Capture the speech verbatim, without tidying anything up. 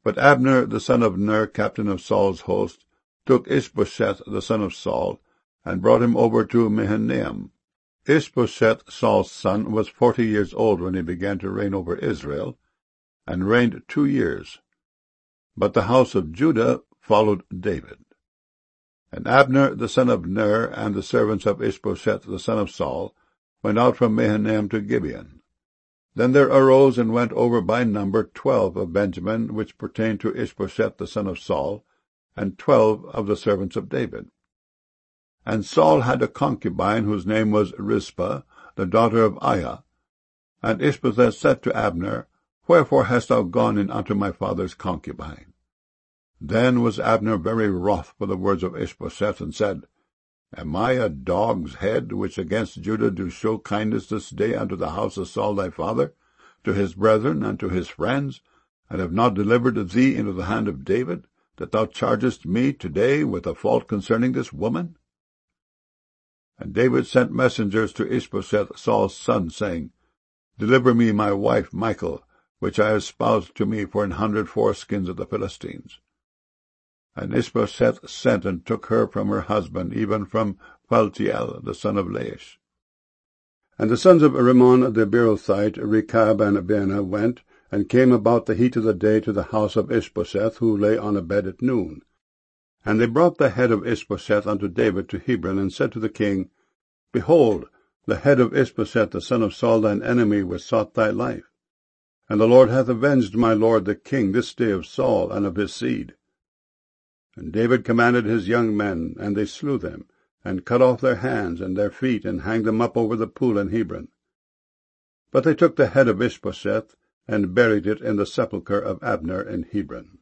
But Abner the son of Ner, captain of Saul's host, took Ishbosheth the son of Saul, and brought him over to Mahanaim. Ishbosheth, Saul's son, was forty years old when he began to reign over Israel, and reigned two years. But the house of Judah followed David. And Abner the son of Ner, and the servants of Ishbosheth the son of Saul, went out from Mahanaim to Gibeon. Then there arose and went over by number twelve of Benjamin, which pertained to Ishbosheth the son of Saul, and twelve of the servants of David. And Saul had a concubine whose name was Rizpah, the daughter of Aiah. And Ishbosheth said to Abner, Wherefore hast thou gone in unto my father's concubine? Then was Abner very wroth for the words of Ishbosheth, and said, Am I a dog's head, which against Judah do show kindness this day unto the house of Saul thy father, to his brethren and to his friends, and have not delivered thee into the hand of David, that thou chargest me today with a fault concerning this woman? And David sent messengers to Ishbosheth Saul's son, saying, Deliver me my wife Michal, which I espoused to me for an hundred foreskins of the Philistines. And Ishbosheth sent and took her from her husband, even from Phaltiel, the son of Laish. And the sons of Rimmon the Beerothite, Rechab and Baanah, went, and came about the heat of the day to the house of Ishbosheth, who lay on a bed at noon. And they brought the head of Ishbosheth unto David to Hebron, and said to the king, Behold, the head of Ishbosheth the son of Saul thine enemy, which sought thy life. And the Lord hath avenged my lord the king this day of Saul and of his seed. And David commanded his young men, and they slew them, and cut off their hands and their feet, and hanged them up over the pool in Hebron. But they took the head of Ishbosheth, and buried it in the sepulchre of Abner in Hebron.